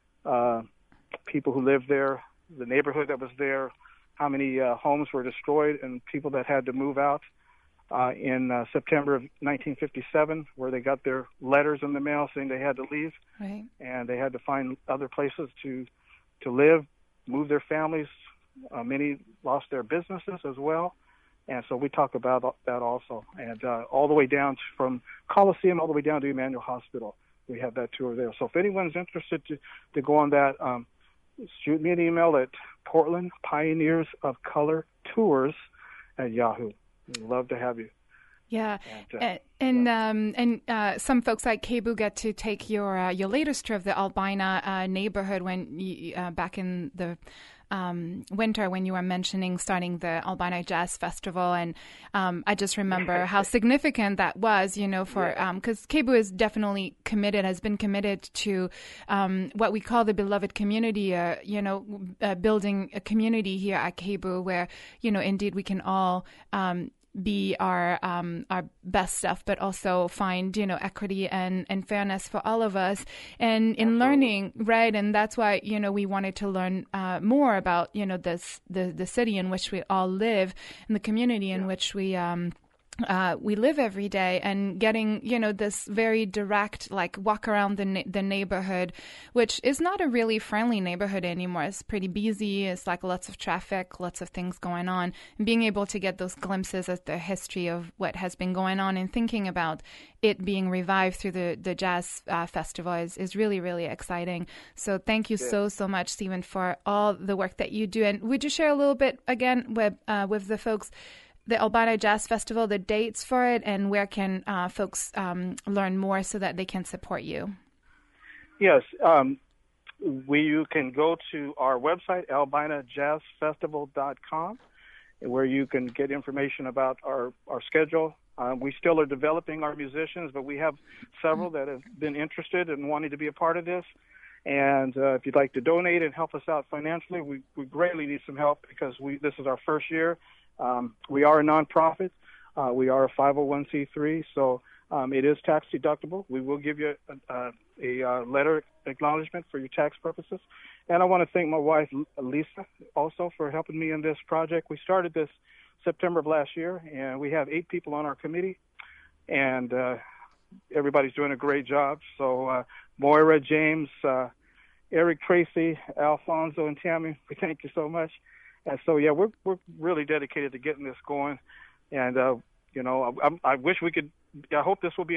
people who lived there, the neighborhood that was there, how many homes were destroyed, and people that had to move out in September of 1957, where they got their letters in the mail saying they had to leave, right, and they had to find other places to live, move their families. Many lost their businesses as well, and so we talk about that also. And all the way down from Coliseum all the way down to Emmanuel Hospital, we have that tour there. So if anyone's interested to go on that, shoot me an email at Portland Pioneers of Color Tours at Yahoo. We'd love to have you. Yeah, and some folks like KBOO get to take your latest tour of the Albina neighborhood when you, back in the winter when you were mentioning starting the Albina Jazz Festival, and I just remember how significant that was, for because KBOO is definitely has been committed to what we call the beloved community, building a community here at KBOO where, indeed we can all be our best self, but also find equity and fairness for all of us, and in learning, right? And that's why we wanted to learn more about the city in which we all live, and the community in which we live every day, and getting this very direct walk around the neighborhood, which is not a really friendly neighborhood anymore. It's pretty busy. It's lots of traffic, lots of things going on, and being able to get those glimpses at the history of what has been going on and thinking about it being revived through the jazz festival is really, really exciting. So thank you so much, Stephen, for all the work that you do. And would you share a little bit again with the folks, the Albina Jazz Festival, the dates for it, and where can folks learn more so that they can support you? Yes, you can go to our website, albinajazzfestival.com, where you can get information about our schedule. We still are developing our musicians, but we have several that have been interested and wanting to be a part of this. And if you'd like to donate and help us out financially, we greatly need some help, because this is our first year. We are a nonprofit. We are a 501c3, so it is tax deductible. We will give you a letter acknowledgement for your tax purposes. And I want to thank my wife, Lisa, also for helping me in this project. We started this September of last year, and we have 8 people on our committee, and everybody's doing a great job. So Moira, James, Eric, Tracy, Alfonso, and Tammy, we thank you so much. And so, yeah, we're really dedicated to getting this going. And, I wish we could, I hope this will be